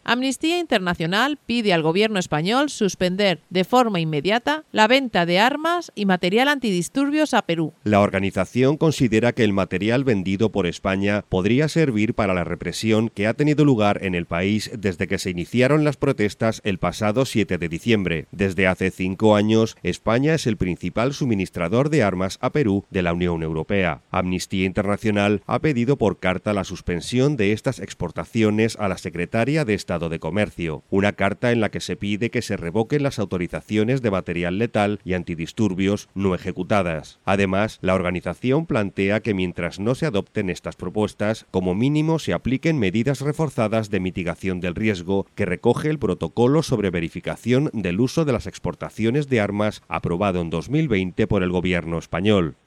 Amnistía Internacional pide al gobierno español suspender de forma inmediata la venta de armas y material antidisturbios a Perú. La organización considera que el material vendido por España podría servir para la represión que ha tenido lugar en el país desde que se iniciaron las protestas el pasado 7 de diciembre. Desde hace 5 años, España es el principal suministrador de armas a Perú de la Unión Europea. Amnistía Internacional ha pedido por carta la suspensión de estas exportaciones a la secretaria de Estado de Comercio, una carta en la que se pide que se revoquen las autorizaciones de material letal y antidisturbios no ejecutadas. Además, la organización plantea que mientras no se adopten estas propuestas, como mínimo se apliquen medidas reforzadas de mitigación del riesgo que recoge el protocolo sobre verificación del uso de las exportaciones de armas aprobado en 2020 por el gobierno español.